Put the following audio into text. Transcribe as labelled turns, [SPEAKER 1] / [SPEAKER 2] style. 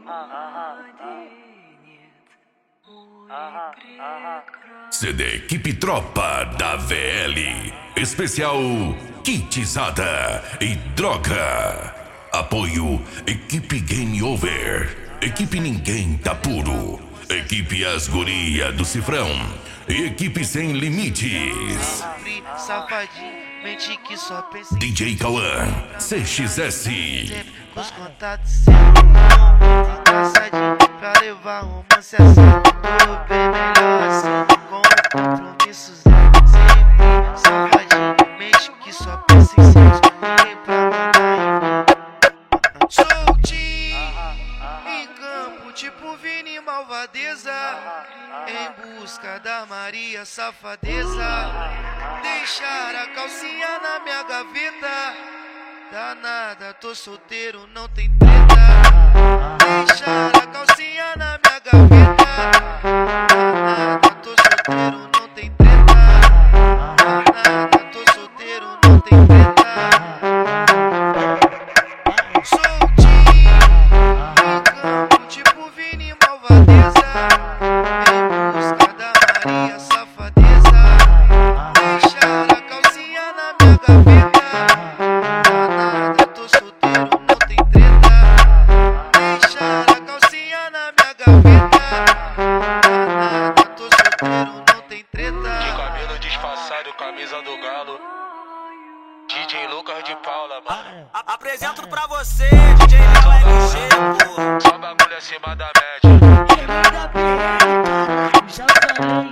[SPEAKER 1] CD Equipe Tropa da VL. Especial Kitizada e Droga. Apoio Equipe Game Over. Equipe Ninguém Tá Puro. Equipe As Guria do Cifrão. E Equipe Sem Limites.
[SPEAKER 2] Safadinho, que só pensa em
[SPEAKER 1] DJ Cauã, CXS.
[SPEAKER 2] com os contatos sempre engraçadinho pra levar romance a sério. Tô bem melhor assim, com compromisso zero. Sempre safadinho, mente que só pensa em sexo. Ninguém pra mandar em soltinho, em campo tipo Vini Malvadeza. Em busca da Maria Safadeza. Deixar a calcinha na minha gaveta. Danada, tô solteiro, não tem treta. Deixar a calcinha na minha gaveta. Danada, tô solteiro, não tem treta. Danada, tô solteiro, não tem treta. Soltinho, em campo tipo Vini Malvadeza. Em busca da Maria Safadeza. Deixar a calcinha na minha gaveta. Danada, tô solteiro, não tem treta. Deixar a calcinha na minha gaveta. Danada, tô solteiro, não tem treta.
[SPEAKER 3] De cabelo disfarçado, camisa do galo. DJ Lucas de Paula, mano.
[SPEAKER 4] Apresento pra você, DJ Léo LG, pô.
[SPEAKER 3] Só bagulho acima da média.
[SPEAKER 5] Já falei.